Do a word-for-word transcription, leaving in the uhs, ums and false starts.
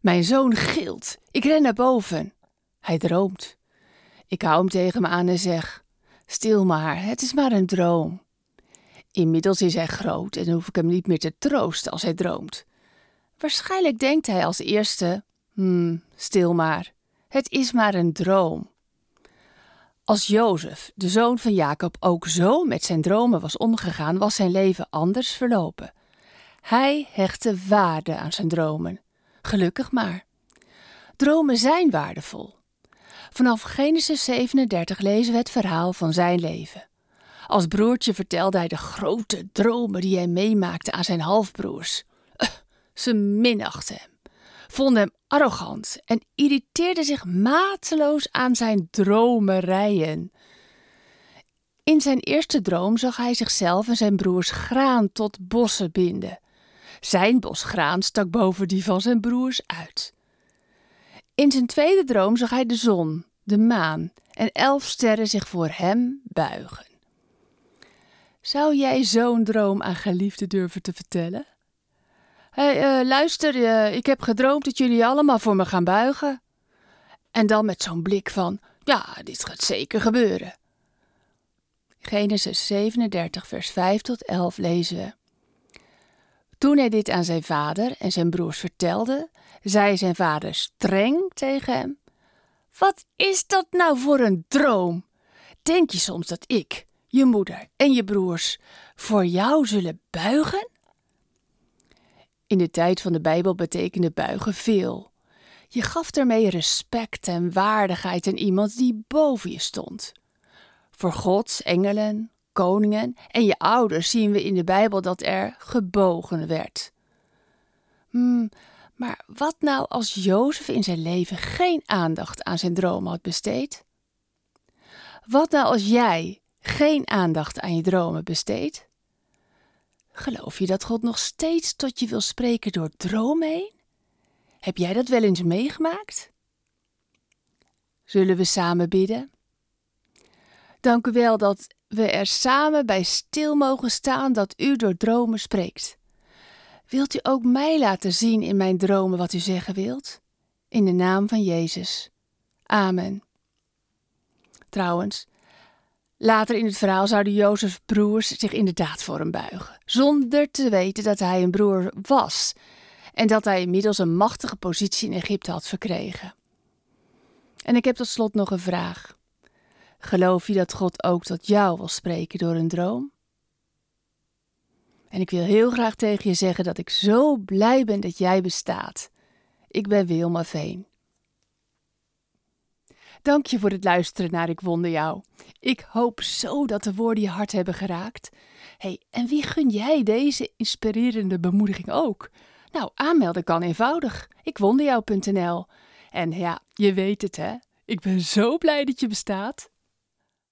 Mijn zoon gilt. Ik ren naar boven. Hij droomt. Ik hou hem tegen me aan en zeg: stil maar, het is maar een droom. Inmiddels is hij groot en hoef ik hem niet meer te troosten als hij droomt. Waarschijnlijk denkt hij als eerste: hmm, stil maar, het is maar een droom. Als Jozef, de zoon van Jacob, ook zo met zijn dromen was omgegaan, was zijn leven anders verlopen. Hij hechtte waarde aan zijn dromen. Gelukkig maar. Dromen zijn waardevol. Vanaf Genesis zevenendertig lezen we het verhaal van zijn leven. Als broertje vertelde hij de grote dromen die hij meemaakte aan zijn halfbroers. Uh, ze minachtten hem, vonden hem arrogant en irriteerden zich mateloos aan zijn dromerijen. In zijn eerste droom zag hij zichzelf en zijn broers graan tot bossen binden. Zijn bos graan stak boven die van zijn broers uit. In zijn tweede droom zag hij de zon, de maan en elf sterren zich voor hem buigen. Zou jij zo'n droom aan geliefden durven te vertellen? Hé, hey, uh, luister, uh, ik heb gedroomd dat jullie allemaal voor me gaan buigen. En dan met zo'n blik van: ja, dit gaat zeker gebeuren. Genesis zevenendertig, vers vijf tot elf lezen we. Toen hij dit aan zijn vader en zijn broers vertelde, zei zijn vader streng tegen hem: wat is dat nou voor een droom? Denk je soms dat ik, je moeder en je broers voor jou zullen buigen? In de tijd van de Bijbel betekende buigen veel. Je gaf ermee respect en waardigheid aan iemand die boven je stond. Voor God, engelen, koningen en je ouders zien we in de Bijbel dat er gebogen werd. Hmm, maar wat nou als Jozef in zijn leven geen aandacht aan zijn dromen had besteed? Wat nou als jij geen aandacht aan je dromen besteedt? Geloof je dat God nog steeds tot je wil spreken door dromen heen? Heb jij dat wel eens meegemaakt? Zullen we samen bidden? Dank u wel dat we er samen bij stil mogen staan dat u door dromen spreekt. Wilt u ook mij laten zien in mijn dromen wat u zeggen wilt? In de naam van Jezus. Amen. Trouwens, later in het verhaal zouden Jozefs broers zich inderdaad voor hem buigen, zonder te weten dat hij een broer was en dat hij inmiddels een machtige positie in Egypte had verkregen. En ik heb tot slot nog een vraag. Geloof je dat God ook tot jou wil spreken door een droom? En ik wil heel graag tegen je zeggen dat ik zo blij ben dat jij bestaat. Ik ben Wilma Veen. Dank je voor het luisteren naar Ik Wonder Jou. Ik hoop zo dat de woorden je hart hebben geraakt. Hey, en wie gun jij deze inspirerende bemoediging ook? Nou, aanmelden kan eenvoudig. ikwonderjou punt n l. En ja, je weet het hè, ik ben zo blij dat je bestaat.